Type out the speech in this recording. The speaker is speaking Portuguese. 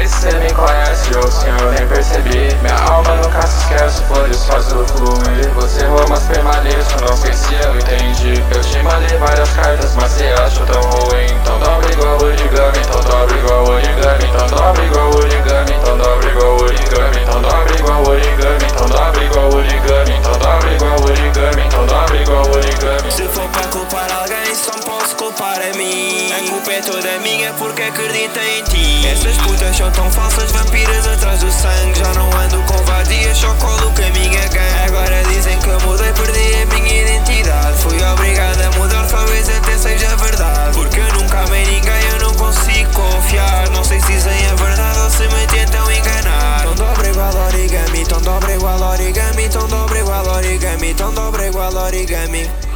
sei se cê me conhece ou sim eu nem percebi. Minha alma nunca se esquece, flores faz tudo fluir. Você errou, mas permaneço, não sei se eu entendi. Eu te mandei várias cartas, mas cê achou tão ruim. Então dobra igual origami, então dobra igual origami. Então dobra igual origami, então dobra igual origami. Então dobra igual origami, então dobra igual origami. Então dobra igual origami, então dobra igual origami. Se for para culpar alguém, só me posso culpar a mim. A culpa é toda minha porque acredito em ti. Essas putas são tão falsas, vampiras atrás do sangue. Já não ando com vadias, só colo com a minha gangue. Agora dizem que eu mudei, perdi a minha identidade. Fui obrigado a mudar, talvez até seja verdade. Porque eu nunca amei ninguém, eu não consigo confiar. Não sei se dizem a verdade ou se me tentam enganar. Tão dobra igual origami, tão dobra igual origami. Tão dobra igual origami, tão dobra igual origami.